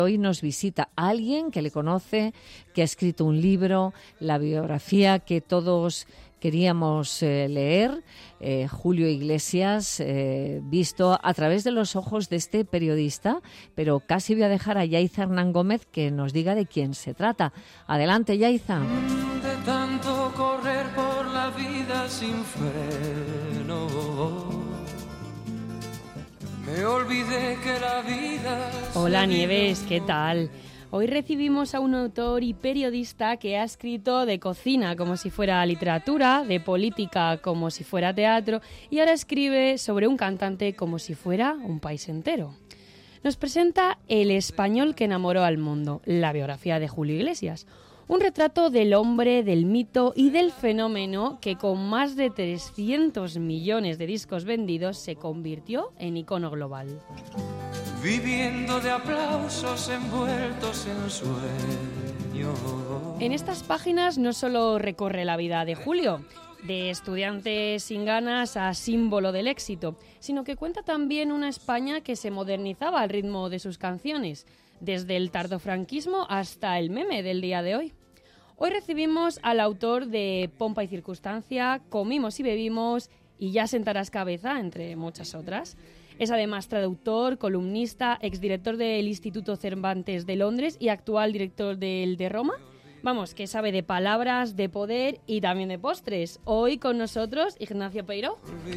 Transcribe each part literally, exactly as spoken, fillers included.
Hoy nos visita alguien que le conoce, que ha escrito un libro, la biografía que todos queríamos eh, leer, eh, Julio Iglesias, eh, visto a través de los ojos de este periodista, pero casi voy a dejar a Yaiza Hernán Gómez que nos diga de quién se trata. Adelante, Yaiza. De tanto correr por la vida sin freno, me olvidé que la vida... Hola Nieves, ¿qué tal? Hoy recibimos a un autor y periodista que ha escrito de cocina como si fuera literatura, de política como si fuera teatro y ahora escribe sobre un cantante como si fuera un país entero. Nos presenta El español que enamoró al mundo, la biografía de Julio Iglesias. Un retrato del hombre, del mito y del fenómeno que con más de trescientos millones de discos vendidos se convirtió en icono global. Viviendo de aplausos envueltos en sueños. En estas páginas no solo recorre la vida de Julio, de estudiante sin ganas a símbolo del éxito, sino que cuenta también una España que se modernizaba al ritmo de sus canciones, desde el tardofranquismo hasta el meme del día de hoy. Hoy recibimos al autor de Pompa y Circunstancia, Comimos y Bebimos y Ya sentarás cabeza, entre muchas otras. Es además traductor, columnista, exdirector del Instituto Cervantes de Londres y actual director del de Roma. Vamos, que sabe de palabras, de poder y también de postres. Hoy con nosotros, Ignacio Peiró.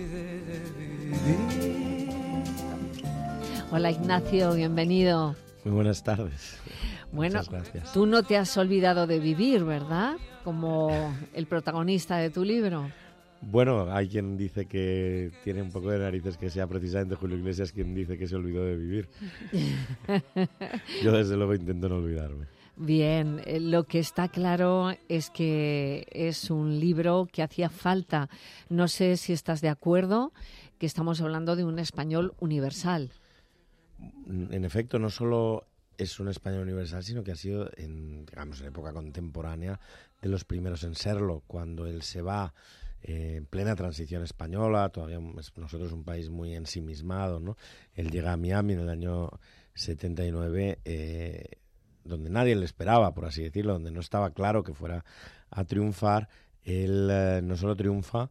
Hola Ignacio, bienvenido. Muy buenas tardes. Bueno, muchas gracias. Tú no te has olvidado de vivir, ¿verdad? Como el protagonista de tu libro. Bueno, hay quien dice que tiene un poco de narices que sea precisamente Julio Iglesias quien dice que se olvidó de vivir. Yo desde luego intento no olvidarme. Bien, eh, lo que está claro es que es un libro que hacía falta. No sé si estás de acuerdo que estamos hablando de un español universal. En efecto, no solo es un español universal, sino que ha sido, en, digamos, en época contemporánea, de los primeros en serlo. Cuando él se va eh, en plena transición española, todavía es nosotros un país muy ensimismado, ¿no? Él llega a Miami en el año setenta y nueve, eh, donde nadie le esperaba, por así decirlo, donde no estaba claro que fuera a triunfar. Él eh, no solo triunfa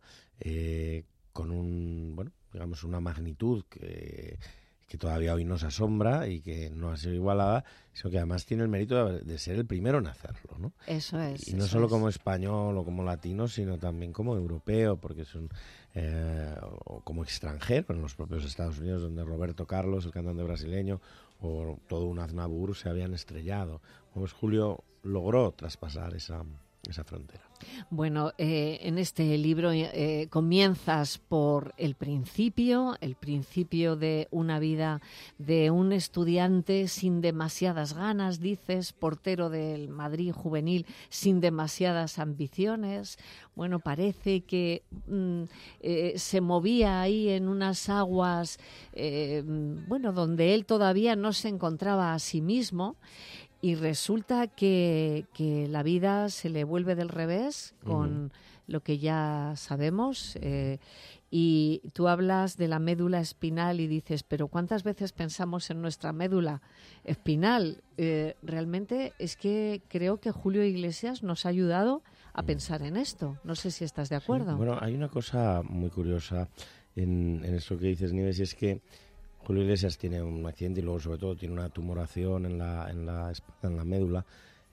eh, con un, bueno, digamos, una magnitud que... que todavía hoy nos asombra y que no ha sido igualada, sino que además tiene el mérito de, de ser el primero en hacerlo, ¿no? Eso es. Y no solo es. como español o como latino, sino también como europeo, porque es un eh, o como extranjero en los propios Estados Unidos, donde Roberto Carlos, el cantante brasileño, o todo un Aznavour se habían estrellado. Pues Julio logró traspasar esa... esa frontera. Bueno, eh, en este libro eh, comienzas por el principio, el principio de una vida de un estudiante sin demasiadas ganas, dices, portero del Madrid juvenil sin demasiadas ambiciones. Bueno, parece que mm, eh, se movía ahí en unas aguas, eh, bueno, donde él todavía no se encontraba a sí mismo. Y resulta que, que la vida se le vuelve del revés con uh-huh. lo que ya sabemos. Eh, y tú hablas de la médula espinal y dices, pero ¿cuántas veces pensamos en nuestra médula espinal? Eh, realmente es que creo que Julio Iglesias nos ha ayudado a pensar en esto. No sé si estás de acuerdo. Sí, bueno, hay una cosa muy curiosa en, en esto que dices, Nieves, y es que Julio Iglesias tiene un accidente y luego sobre todo tiene una tumoración en la en la, en la médula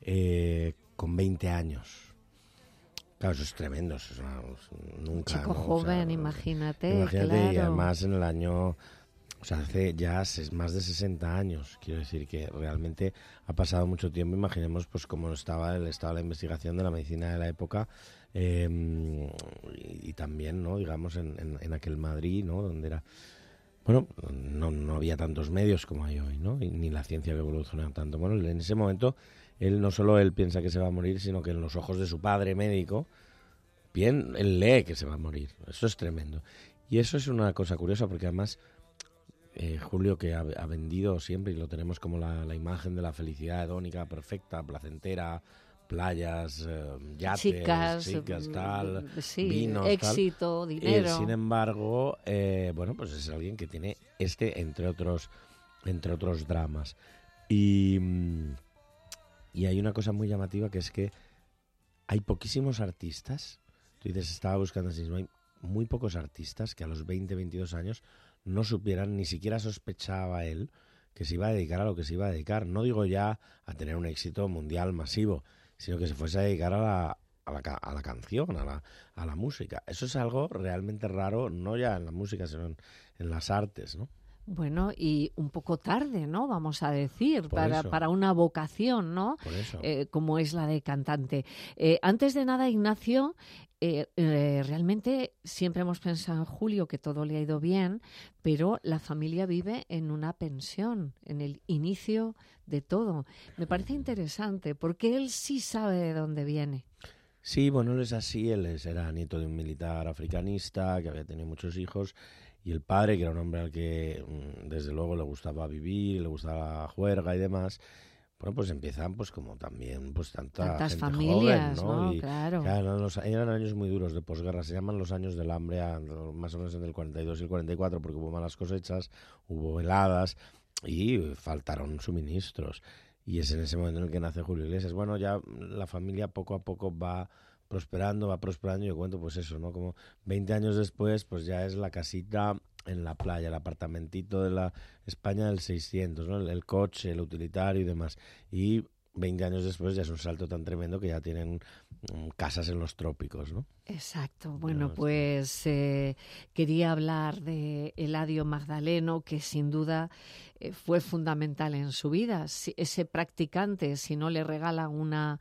eh, con veinte años. Claro, eso es tremendo, eso es una, nunca... Chico ¿no? joven, o sea, imagínate, Imagínate, claro. Y además en el año... O sea, hace ya más de sesenta años, quiero decir que realmente ha pasado mucho tiempo. Imaginemos pues cómo estaba el estado de la investigación de la medicina de la época eh, y, y también, ¿no? Digamos, en, en, en aquel Madrid, ¿no? Donde era... Bueno, no, no había tantos medios como hay hoy, ¿no? Y ni la ciencia había evolucionado tanto. Bueno, en ese momento, él no solo él piensa que se va a morir, sino que en los ojos de su padre médico, bien, él lee que se va a morir. Eso es tremendo. Y eso es una cosa curiosa, porque además eh, Julio, que ha, ha vendido siempre, y lo tenemos como la, la imagen de la felicidad hedónica, perfecta, placentera, playas, eh, yates, chicas, chicas tal, sí, vinos, éxito, tal. dinero. Él, sin embargo, eh, bueno, pues es alguien que tiene este, entre otros, entre otros dramas. Y, y hay una cosa muy llamativa que es que hay poquísimos artistas. Tú dices, estaba buscando así, hay muy pocos artistas que a los veinte, veintidós años no supieran, ni siquiera sospechaba él que se iba a dedicar a lo que se iba a dedicar. No digo ya a tener un éxito mundial masivo, sino que se fuese a dedicar a la, a la, a la canción, a la, a la música. Eso es algo realmente raro, no ya en la música, sino en, en las artes, ¿no? Bueno, y un poco tarde, ¿no? Vamos a decir, Por para, eso. para una vocación, ¿no? Por eso. Eh, como es la de cantante. Eh, antes de nada, Ignacio, eh, eh, realmente siempre hemos pensado en Julio que todo le ha ido bien, pero la familia vive en una pensión, en el inicio de todo. Me parece interesante, porque él sí sabe de dónde viene. Sí, bueno, él es así, él es, era nieto de un militar africanista que había tenido muchos hijos, y el padre, que era un hombre al que desde luego le gustaba vivir, le gustaba la juerga y demás, bueno, pues empiezan pues como también pues tanta Tantas gente familias, joven, ¿no? ¿no? Y, Claro. claro, eran, los, eran años muy duros de posguerra, se llaman los años del hambre, a, más o menos entre el cuarenta y dos y el cuarenta y cuatro, porque hubo malas cosechas, hubo heladas y faltaron suministros. Y es en ese momento en el que nace Julio Iglesias. Bueno, ya la familia poco a poco va prosperando, va prosperando, y yo cuento pues eso, ¿no? Como veinte años después, pues ya es la casita en la playa, el apartamentito de la España del seiscientos, ¿no? El, el coche, el utilitario y demás. Y veinte años después ya es un salto tan tremendo que ya tienen um, casas en los trópicos, ¿no? Exacto. Bueno, No, pues eh, quería hablar de Eladio Magdaleno, que sin duda eh, fue fundamental en su vida. Si, ese practicante, si no le regala una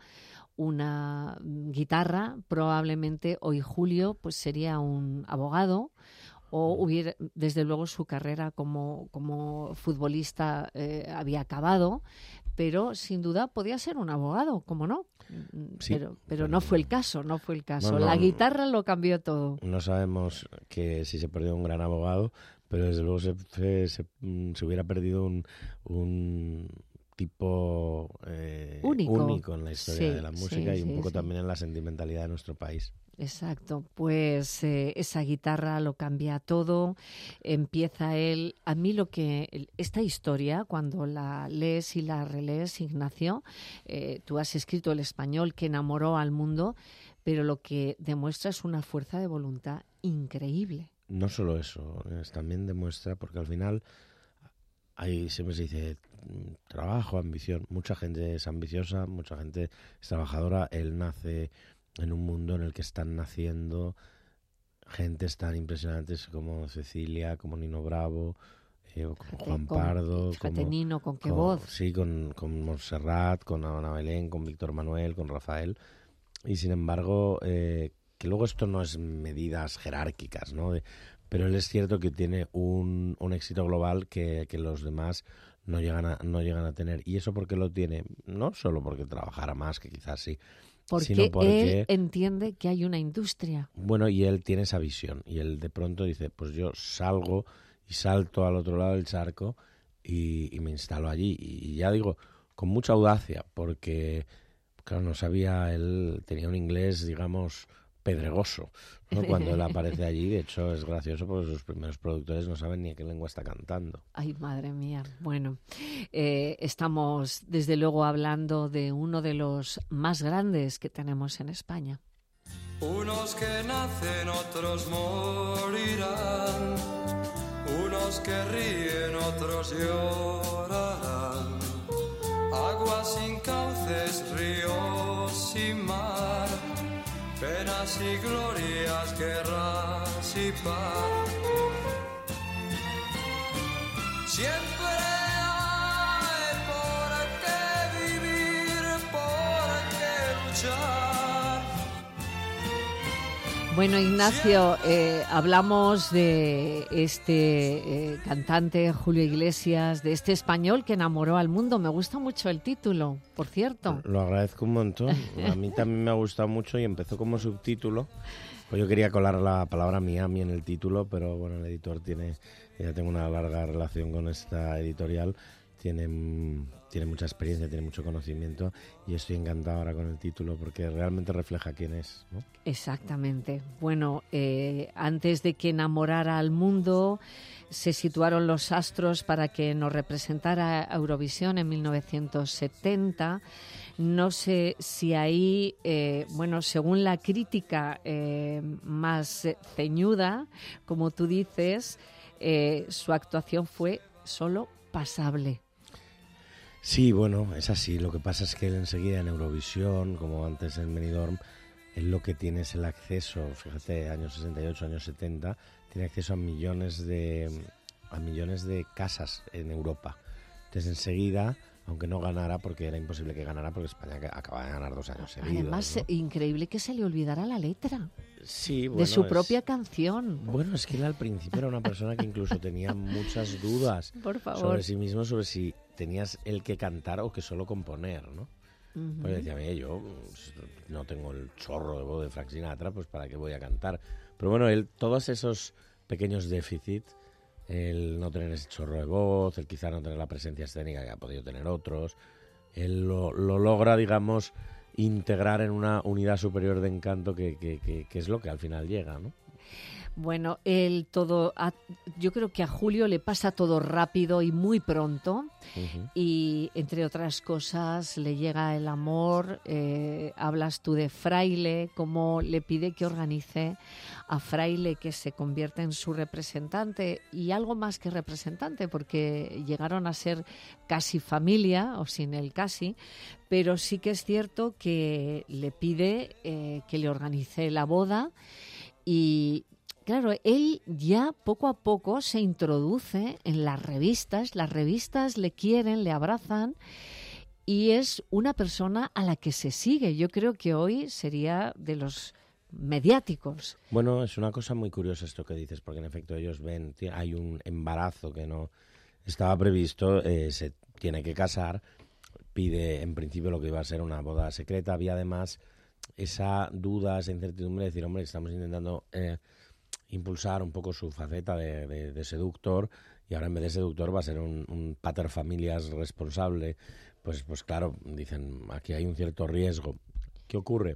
una guitarra, probablemente hoy Julio pues sería un abogado, o hubiera, desde luego su carrera como, como futbolista eh, había acabado, pero sin duda podía ser un abogado, ¿cómo no? Sí, pero, pero pero no fue el caso, no fue el caso. No, no, La no. guitarra lo cambió todo. No sabemos que si se perdió un gran abogado, pero desde luego se, se, se, se hubiera perdido un, un tipo eh, Único. único en la historia Sí, de la música, sí, y un sí, poco sí. también en la sentimentalidad de nuestro país. Exacto, pues eh, esa guitarra lo cambia todo, empieza él, a mí lo que, esta historia, cuando la lees y la relees, Ignacio, eh, tú has escrito El español que enamoró al mundo, pero lo que demuestra es una fuerza de voluntad increíble. No solo eso, es, también demuestra, porque al final ahí siempre se dice trabajo, ambición, mucha gente es ambiciosa, mucha gente es trabajadora, él nace en un mundo en el que están naciendo gentes tan impresionantes como Cecilia, como Nino Bravo, eh, como Fíjate, Juan con- Pardo, fíjate, como, Nino, con qué con- voz. sí, con, con Montserrat, con Ana Belén, con Víctor Manuel, con Rafael, y sin embargo, eh, que luego esto no es medidas jerárquicas, ¿no? De- pero él es cierto que tiene un, un éxito global que, que los demás no llegan a, no llegan a tener. ¿Y eso por qué lo tiene? No solo porque trabajara más, que quizás sí, Porque sino porque él entiende que hay una industria. bueno, y él tiene esa visión, y él de pronto dice, pues yo salgo y salto al otro lado del charco y, y me instalo allí. Y ya digo, con mucha audacia, porque, claro, no sabía, él tenía un inglés, digamos, pedregoso, ¿no? Cuando él aparece allí. De hecho, es gracioso porque sus primeros productores no saben ni a qué lengua está cantando. Ay, madre mía. Bueno, eh, estamos desde luego hablando de uno de los más grandes que tenemos en España. Unos que nacen, otros morirán. Unos que ríen, otros llorarán. Agua sin cauces, ríos sin mar. Penas y glorias, guerras y paz. Siempre hay por qué vivir, por qué luchar. Bueno, Ignacio, eh, hablamos de este eh, cantante Julio Iglesias, de este español que enamoró al mundo. Me gusta mucho el título, por cierto. Lo agradezco un montón. A mí también me ha gustado mucho y empezó como subtítulo. Pues yo quería colar la palabra Miami en el título, pero bueno, el editor tiene, ya tengo una larga relación con esta editorial, tiene, tiene mucha experiencia, tiene mucho conocimiento y estoy encantado ahora con el título porque realmente refleja quién es, ¿no? Exactamente. Bueno, eh, antes de que enamorara al mundo, se situaron los astros para que nos representara Eurovisión en mil novecientos setenta. No sé si ahí, eh, bueno, según la crítica eh, más ceñuda, como tú dices, eh, su actuación fue solo pasable. Sí, bueno, es así. Lo que pasa es que él enseguida en Eurovisión, como antes en Benidorm, él lo que tiene es el acceso, fíjate, años sesenta y ocho, años setenta, tiene acceso a millones de a millones de casas en Europa. Entonces enseguida, aunque no ganara, porque era imposible que ganara, porque España acaba de ganar dos años seguidos. Además, ¿no? Increíble que se le olvidara la letra. Sí, bueno, de su es, propia canción. Bueno, es que él al principio era una persona que incluso tenía muchas dudas Por favor. sobre sí mismo, sobre si tenías él que cantar o que solo componer, ¿no? Uh-huh. Porque decía, mira, yo no tengo el chorro de voz de Frank Sinatra, pues ¿para qué voy a cantar? Pero bueno, él, todos esos pequeños déficits, el no tener ese chorro de voz, el quizá no tener la presencia escénica que ha podido tener otros, él lo, lo logra, digamos, integrar en una unidad superior de encanto que, que, que, que es lo que al final llega, ¿no? Bueno, él todo, a, yo creo que a Julio le pasa todo rápido y muy pronto, uh-huh. y entre otras cosas le llega el amor. Eh, hablas tú de Fraile, cómo le pide que organice a Fraile, que se convierta en su representante, y algo más que representante, porque llegaron a ser casi familia, o sin el casi, pero sí que es cierto que le pide eh, que le organice la boda. Y claro, él ya poco a poco se introduce en las revistas, las revistas le quieren, le abrazan, y es una persona a la que se sigue. Yo creo que hoy sería de los mediáticos. Bueno, es una cosa muy curiosa esto que dices, porque en efecto ellos ven, hay un embarazo que no estaba previsto, eh, se tiene que casar, pide en principio lo que iba a ser una boda secreta. Había además esa duda, esa incertidumbre de decir, hombre, estamos intentando eh, impulsar un poco su faceta de, de, de seductor, y ahora en vez de seductor va a ser un, un pater familias responsable. Pues, pues claro, dicen, aquí hay un cierto riesgo. ¿Qué ocurre?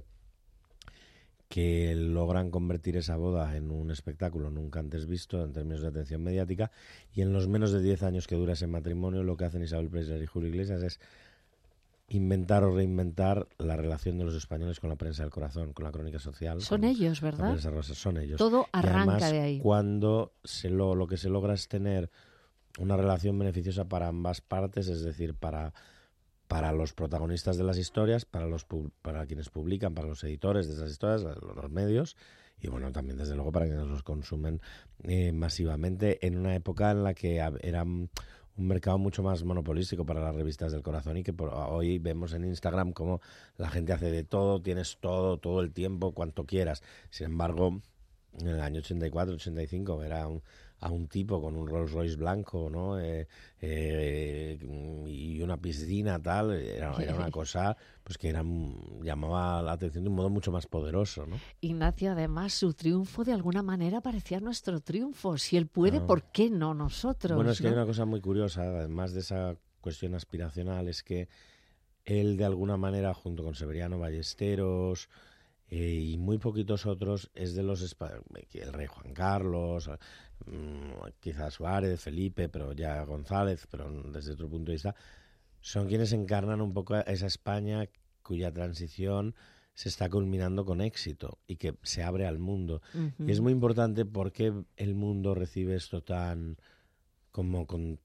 Que logran convertir esa boda en un espectáculo nunca antes visto en términos de atención mediática, y en los menos de diez años que dura ese matrimonio, lo que hacen Isabel Preisler y Julio Iglesias es inventar o reinventar la relación de los españoles con la prensa del corazón, con la crónica social. Son ellos, ¿verdad? La prensa rosa, son ellos. Todo arranca y además, de ahí. Cuando se lo, lo que se logra es tener una relación beneficiosa para ambas partes, es decir, para, para los protagonistas de las historias, para, los, para quienes publican, para los editores de esas historias, los, los medios, y bueno, también desde luego para quienes los consumen eh, masivamente, en una época en la que eran un mercado mucho más monopolístico para las revistas del corazón, y que por hoy vemos en Instagram cómo la gente hace de todo, tienes todo, todo el tiempo, cuanto quieras. Sin embargo, en el año ochenta y cuatro, ochenta y cinco, ver a un, a un tipo con un Rolls Royce blanco, ¿no? Eh, eh, y una piscina, tal, era, era una cosa pues que era, llamaba la atención de un modo mucho más poderoso, ¿no? Ignacio, además, su triunfo de alguna manera parecía nuestro triunfo. Si él puede, no. ¿por qué no nosotros? Bueno, es que ¿no? hay una cosa muy curiosa, además de esa cuestión aspiracional, es que él de alguna manera, junto con Severiano Ballesteros eh, y muy poquitos otros, es de los el rey Juan Carlos, mmm, quizás Suárez, Felipe, pero ya González, pero desde otro punto de vista, son quienes encarnan un poco esa España cuya transición se está culminando con éxito y que se abre al mundo. Uh-huh. Y es muy importante porque el mundo recibe esto tan como con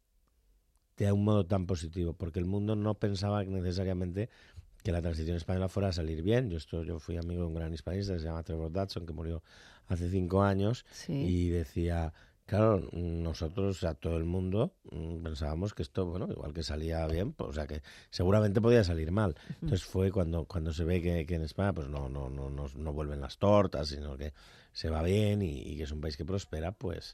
de un modo tan positivo, porque el mundo no pensaba necesariamente que la transición española fuera a salir bien. Yo esto, yo fui amigo de un gran hispanista que se llama Trevor Dodson, que murió hace cinco años, sí. y decía, claro, nosotros, o sea, todo el mundo mmm, pensábamos que esto, bueno, igual que salía bien, pues, o sea, que seguramente podía salir mal. Uh-huh. Entonces fue cuando cuando se ve que, que en España pues no no no no no vuelven las tortas, sino que se va bien y, y que es un país que prospera, pues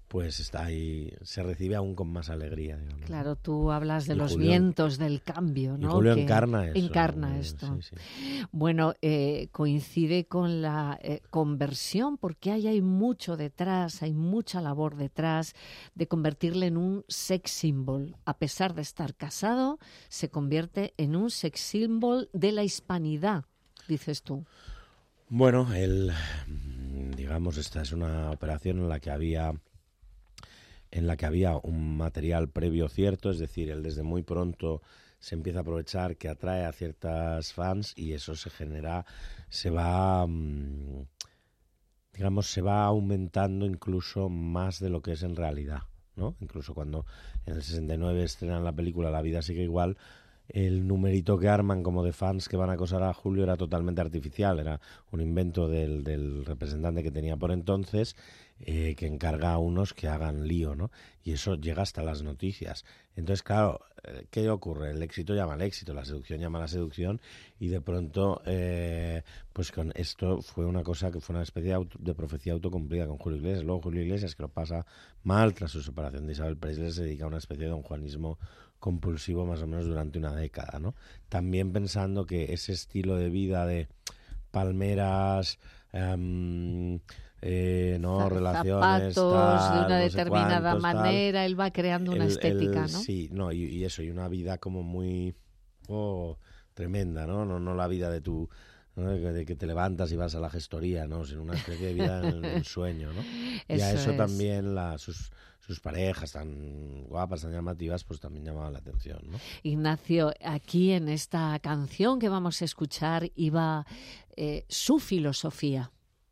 pues está ahí, se recibe aún con más alegría, digamos. Claro, tú hablas de y los Julio, vientos del cambio, ¿no? Y Julio que encarna eso. Encarna ¿no? esto. Sí, sí. Bueno, eh, coincide con la eh, conversión, porque ahí hay mucho detrás, hay mucha labor detrás de convertirle en un sex symbol. A pesar de estar casado, se convierte en un sex symbol de la hispanidad, dices tú. Bueno, el, digamos, esta es una operación en la que había... en la que había un material previo cierto, es decir, él desde muy pronto se empieza a aprovechar que atrae a ciertas fans y eso se genera, se va, digamos, se va aumentando incluso más de lo que es en realidad, ¿no? Incluso cuando en el sesenta y nueve estrenan la película La vida sigue igual, el numerito que arman como de fans que van a acosar a Julio era totalmente artificial, era un invento del, del representante que tenía por entonces, eh, que encarga a unos que hagan lío, ¿no? Y eso llega hasta las noticias. Entonces, claro, ¿qué ocurre? El éxito llama al éxito, la seducción llama a la seducción y de pronto, eh, pues con esto fue una cosa que fue una especie de, auto, de profecía autocumplida con Julio Iglesias. Luego Julio Iglesias, que lo pasa mal tras su separación de Isabel Presley, se dedica a una especie de donjuanismo compulsivo más o menos durante una década, ¿no? También pensando que ese estilo de vida de palmeras, um, eh, no Zapatos, relaciones, tal, de una no determinada sé cuántos, manera, tal. él va creando una el, estética, el, ¿no? Sí, no, y, y eso, y una vida como muy oh, tremenda, ¿no? No, no la vida de tu... ¿no? De que te levantas y vas a la gestoría, ¿no? Sino una especie de vida en el sueño, ¿no? Y a eso es. también la, sus, sus parejas tan guapas, tan llamativas, pues también llamaban la atención, ¿no? Ignacio, aquí en esta canción que vamos a escuchar iba eh, su filosofía.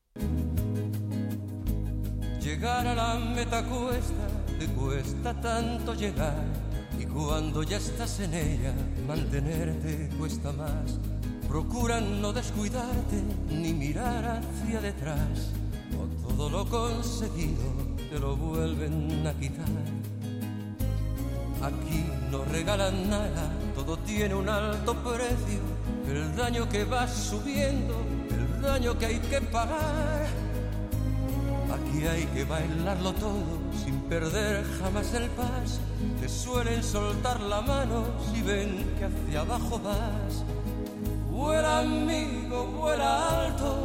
Llegar a la meta cuesta, te cuesta tanto llegar, y cuando ya estás en ella, mantenerte cuesta más. Procura no descuidarte ni mirar hacia detrás, o todo lo conseguido te lo vuelven a quitar. Aquí no regalan nada, todo tiene un alto precio, el daño que va subiendo, el daño que hay que pagar. Aquí hay que bailarlo todo sin perder jamás el paso, te suelen soltar la mano si ven que hacia abajo vas. Vuela amigo, vuela alto,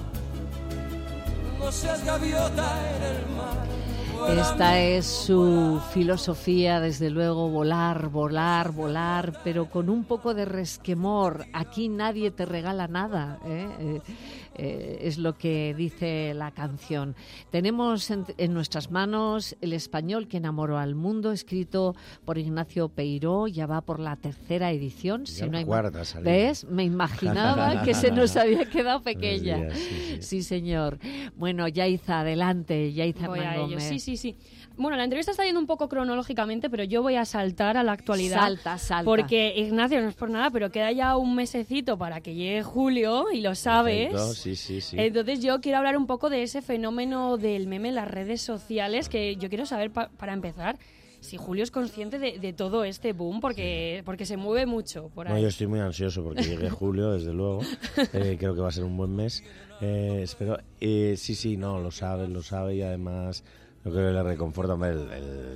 no seas gaviota en el mar. Vuela, Esta amigo, es su filosofía, desde luego, volar, volar, volar, pero con un poco de resquemor. Aquí nadie te regala nada, ¿eh? Eh, eh, es lo que dice la canción. Tenemos en, en nuestras manos El español que enamoró al mundo, escrito por Ignacio Peiró, ya va por la tercera edición. Ya si la no hay cuarta ma- salida. ¿Ves? Me imaginaba que se nos había quedado pequeña. Buenos días, sí, sí. Sí, señor. Bueno, Yaiza, adelante. Yaiza Voy a Hernán ello. Gómez. Sí, sí, sí. Bueno, la entrevista está yendo un poco cronológicamente, pero yo voy a saltar a la actualidad. Salta, salta. Porque, Ignacio, no es por nada, pero queda ya un mesecito para que llegue julio, y lo sabes. Perfecto, sí, sí, sí. Entonces yo quiero hablar un poco de ese fenómeno del meme en las redes sociales, que yo quiero saber, pa- para empezar, si Julio es consciente de, de todo este boom, porque, porque se mueve mucho por ahí. No, yo estoy muy ansioso porque llegue julio, desde luego. Eh, creo que va a ser un buen mes. Eh, espero. Eh, sí, sí, no, lo sabe, lo sabe y además yo creo que le reconforta. Hombre, el,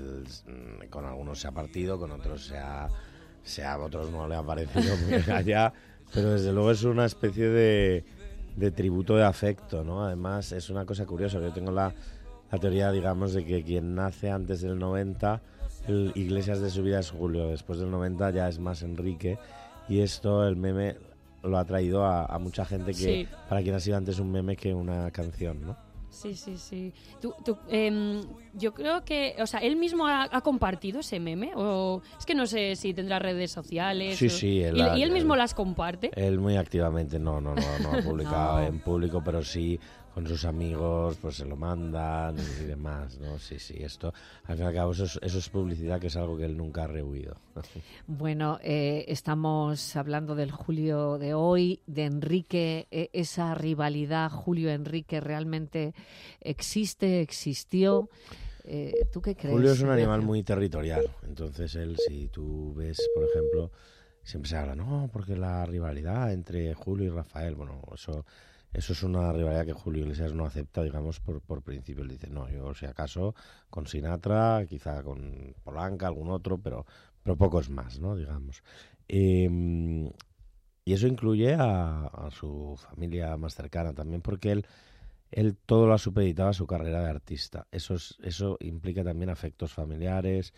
el, con algunos se ha partido, con otros se ha, se ha, otros no le ha parecido muy allá, pero desde luego es una especie de, de tributo de afecto, ¿no? Además es una cosa curiosa. Yo tengo la, la teoría, digamos, de que quien nace antes del noventa, el Iglesias de su vida es Julio, después del noventa ya es más Enrique, y esto, el meme, lo ha traído a, a mucha gente que, Sí. para quien ha sido antes un meme que una canción, ¿no? Sí, sí, sí. Tú, tú, em, yo creo que, o sea, él mismo ha, ha compartido ese meme, o es que no sé si tendrá redes sociales. Sí, o- sí, él y, ha- y él mismo él- las comparte. Él muy activamente, no, no, no, no ha publicado No. en público, pero sí con sus amigos, pues se lo mandan y demás, ¿no? Sí, sí, esto, al fin y al cabo, eso es, eso es publicidad, que es algo que él nunca ha rehuido. Bueno, eh, estamos hablando del Julio de hoy, de Enrique. Eh, esa rivalidad Julio-Enrique realmente existe, existió. Eh, ¿Tú qué crees? Julio es un animal Ignacio? muy territorial, entonces él, si tú ves, por ejemplo, siempre se habla, no, porque la rivalidad entre Julio y Rafael, bueno, eso eso es una rivalidad que Julio Iglesias no acepta, digamos, por, por principio. Él dice, no, yo si acaso con Sinatra, quizá con Polanca, algún otro, pero, pero pocos más, ¿no? Digamos. Eh, y eso incluye a, a su familia más cercana también, porque él, él todo lo ha supeditado a su carrera de artista. Eso, es, eso implica también afectos familiares,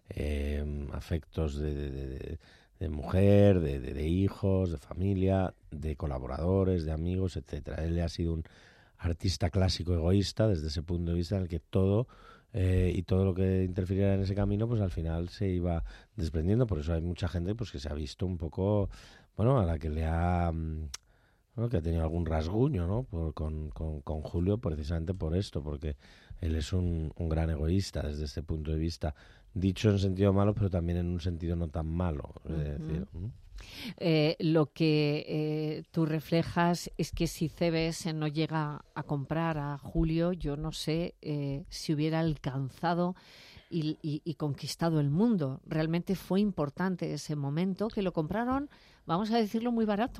eh, afectos de... de, de de mujer, de, de, de hijos, de familia, de colaboradores, de amigos, etcétera. Él ha sido un artista clásico egoísta desde ese punto de vista en el que todo eh, y todo lo que interfiriera en ese camino, pues al final se iba desprendiendo. Por eso hay mucha gente pues que se ha visto un poco, bueno, a la que le ha... Bueno, que ha tenido algún rasguño, ¿no? Por, con, con, con Julio, precisamente por esto, porque él es un, un gran egoísta desde este punto de vista, dicho en sentido malo, pero también en un sentido no tan malo. Uh-huh. Es decir, ¿no? Eh, lo que eh, tú reflejas es que si C B S no llega a comprar a Julio, yo no sé eh, si hubiera alcanzado y, y, y conquistado el mundo. Realmente fue importante ese momento que lo compraron, vamos a decirlo, muy barato.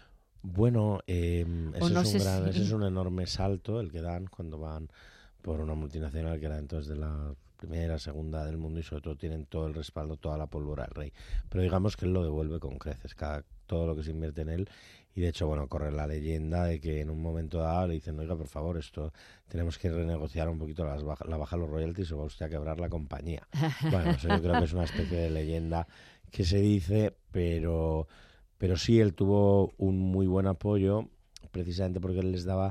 Bueno, eh, ese, no es un gran, si... ese es un enorme salto el que dan cuando van por una multinacional que era entonces de la primera, segunda del mundo y sobre todo tienen todo el respaldo, toda la pólvora del rey. Pero digamos que él lo devuelve con creces, cada, todo lo que se invierte en él. Y de hecho, bueno, corre la leyenda de que en un momento dado le dicen, oiga, por favor, esto tenemos que renegociar un poquito las baja, la baja de los royalties o va usted a quebrar la compañía. Bueno, eso yo creo que es una especie de leyenda que se dice, pero... Pero sí, él tuvo un muy buen apoyo, precisamente porque él les daba,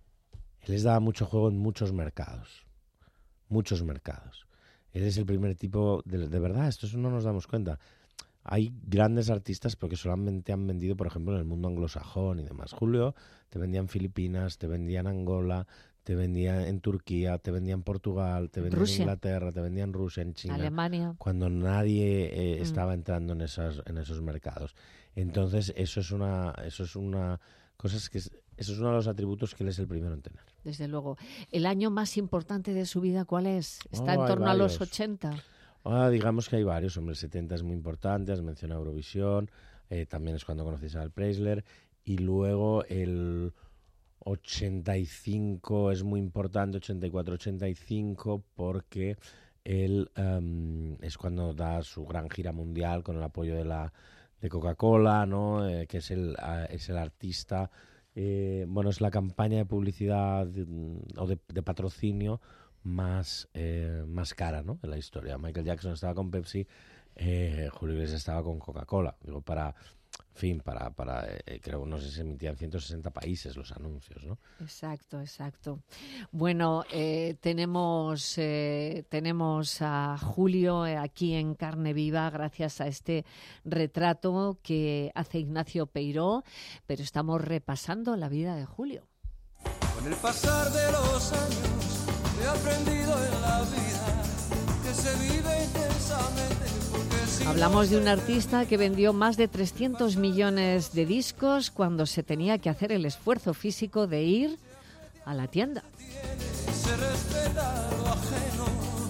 él les daba mucho juego en muchos mercados. Muchos mercados. Él es el primer tipo, de, de verdad, esto no nos damos cuenta. Hay grandes artistas, pero que solamente han vendido, por ejemplo, en el mundo anglosajón y demás. Julio, te vendían Filipinas, te vendían Angola, te vendían en Turquía, te vendían Portugal, te vendían Rusia. Inglaterra, te vendían Rusia, en China. Alemania. Cuando nadie eh, Mm. estaba entrando en esas, en esos mercados. Entonces, eso es una, eso es una cosa que es, eso es uno de los atributos que él es el primero en tener. Desde luego. ¿El año más importante de su vida cuál es? ¿Está Oh, en torno a los varios. ochenta? Ah, digamos que hay varios. Hombre, el setenta es muy importante, has mencionado Eurovisión, eh, también es cuando conoces a Al Preisler, y luego el ochenta y cinco es muy importante, ochenta y cuatro ochenta y cinco, porque él um, es cuando da su gran gira mundial con el apoyo de la de Coca-Cola, ¿no? Eh, que es el, uh, es el artista, eh, bueno, es la campaña de publicidad de, o de, de patrocinio más, eh, más cara, ¿no? En la historia. Michael Jackson estaba con Pepsi, eh, Julio Iglesias estaba con Coca-Cola. Digo, para, en fin, para, para eh, creo, no sé si se emitían ciento sesenta países los anuncios, ¿no? Exacto, exacto. Bueno, eh, tenemos, eh, tenemos a Julio eh, aquí en carne viva gracias a este retrato que hace Ignacio Peiró, pero estamos repasando la vida de Julio. Con el pasar de los años he aprendido en la vida que se vive intensamente. Si Hablamos no de un artista que vendió más de trescientos millones de discos cuando se tenía que hacer el esfuerzo físico de ir a la tienda. se respeta lo ajeno.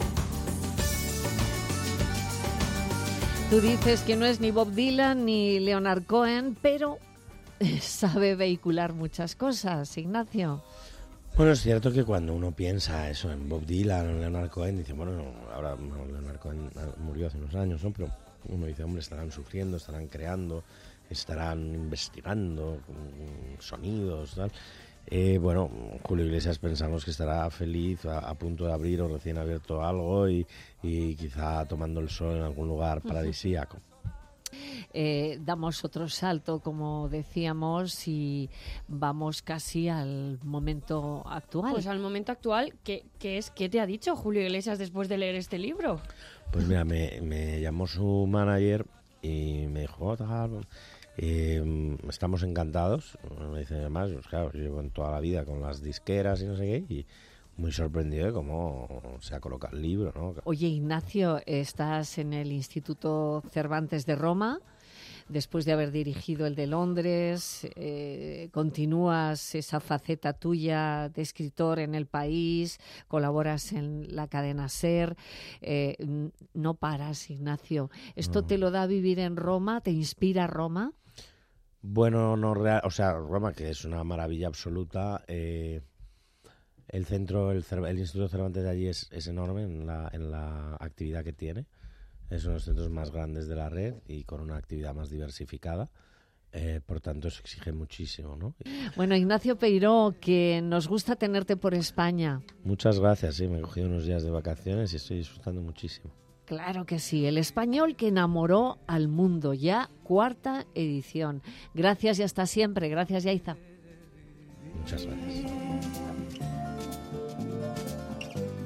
Tú dices que no es ni Bob Dylan ni Leonard Cohen, pero sabe vehicular muchas cosas, Ignacio. Bueno, es cierto que cuando uno piensa eso en Bob Dylan o en Leonard Cohen, dice, bueno, no, ahora no, Leonard Cohen murió hace unos años, ¿no? Pero uno dice, hombre, estarán sufriendo, estarán creando, estarán investigando mm, sonidos, tal. Eh, bueno, Julio Iglesias pensamos que estará feliz, a, a punto de abrir o recién abierto algo y, y quizá tomando el sol en algún lugar paradisíaco. Eh, damos otro salto, como decíamos, y vamos casi al momento actual. Pues al momento actual, ¿qué, qué es? ¿Qué te ha dicho Julio Iglesias después de leer este libro? Pues mira, me, me llamó su manager y me dijo, oh, tal, eh, estamos encantados. Me dice, además, pues claro, yo llevo en toda la vida con las disqueras y no sé qué, y muy sorprendido de cómo se ha colocado el libro, ¿no? Oye, Ignacio, estás en el Instituto Cervantes de Roma, después de haber dirigido el de Londres, eh, continúas esa faceta tuya de escritor en El País, colaboras en la cadena SER, eh, no paras, Ignacio. ¿Esto No. te lo da vivir en Roma? ¿Te inspira Roma? Bueno, no real, o sea, Roma, que es una maravilla absoluta. Eh, el centro, el, el Instituto Cervantes de allí es, es enorme en la, en la actividad que tiene. Es uno de los centros más grandes de la red y con una actividad más diversificada. Eh, por tanto, eso exige muchísimo, ¿no? Bueno, Ignacio Peiró, que nos gusta tenerte por España. Muchas gracias, sí, me he cogido unos días de vacaciones y estoy disfrutando muchísimo. Claro que sí, el español que enamoró al mundo, ya cuarta edición. Gracias y hasta siempre. Gracias, Yaiza. Muchas gracias.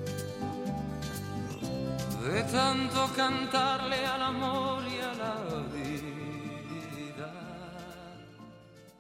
De tanto cantarle al amor y a la